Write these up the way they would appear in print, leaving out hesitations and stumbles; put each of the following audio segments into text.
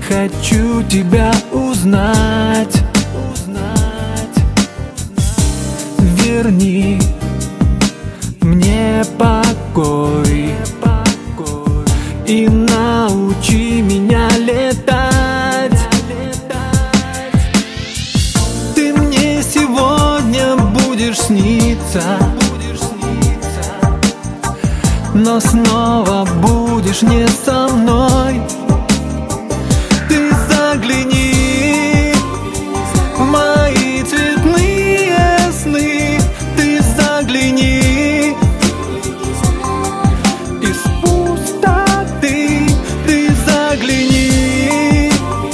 хочу тебя узнать. Верни мне покой и научи меня летать. Ты мне сегодня будешь сниться, но снова будешь не со мной. Ты загляни в мои цветные сны, ты загляни из пустоты, ты загляни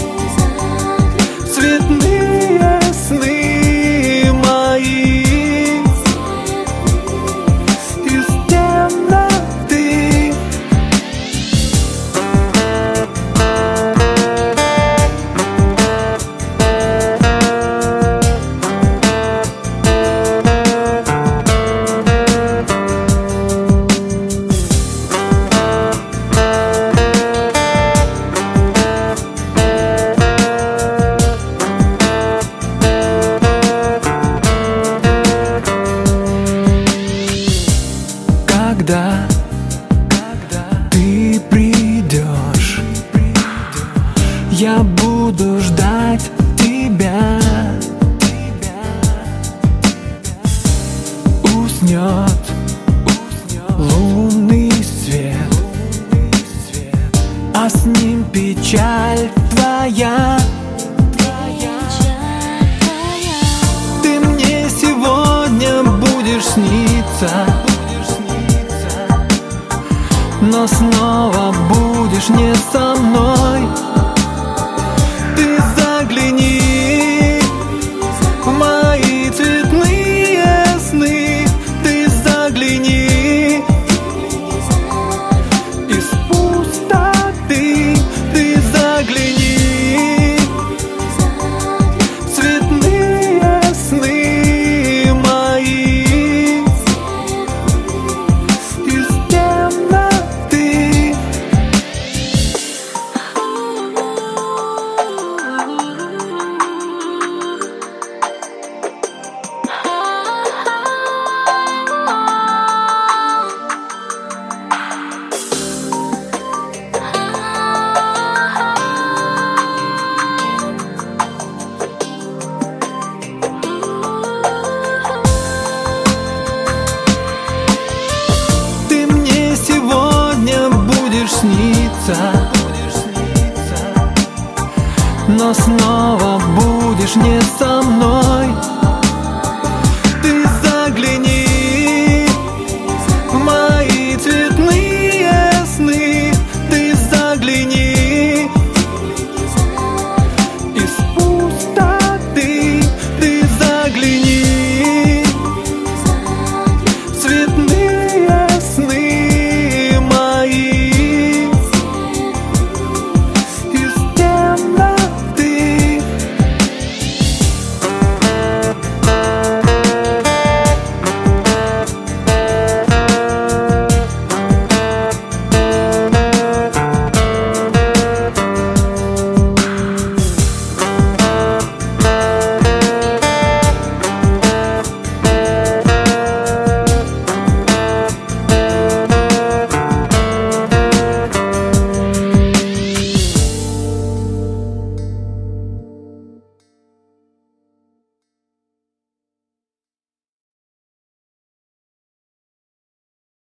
в цветные сны мои. Когда ты придешь, я буду ждать тебя. Уснет лунный свет, а с ним печаль твоя. Ты мне сегодня будешь сниться, но снова будешь не со мной. Ты загляни в мои цветные сны, ты загляни из пустоты, ты загляни в цветные сны мои. Из темноты. Снится, но снова будешь не со мной.